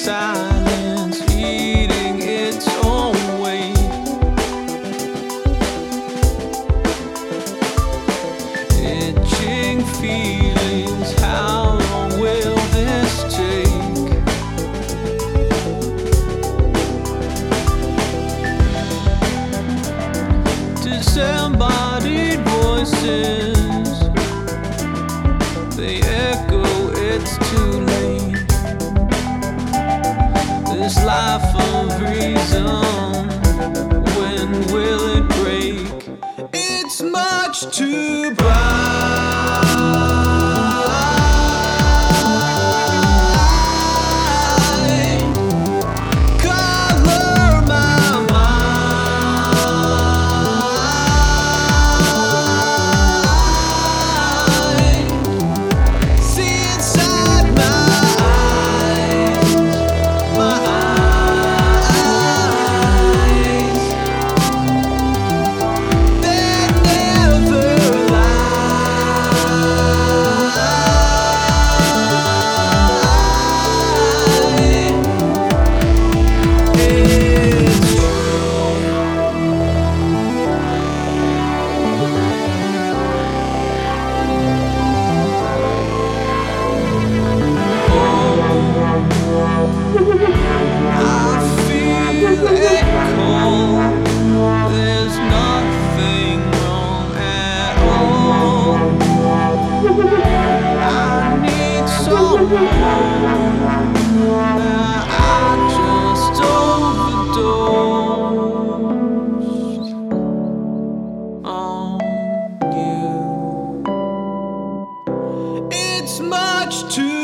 silence, eating its own way. Itching feelings, how long will this take? Disembodied voices, they echo, it's too late. This life of reason, when will it break? It's much too bright. Color my mind. See inside my eyes, my eyes. They never lie. It's I feel it cold. There's nothing wrong at all. I need someone. I just overdosed on you. It's much too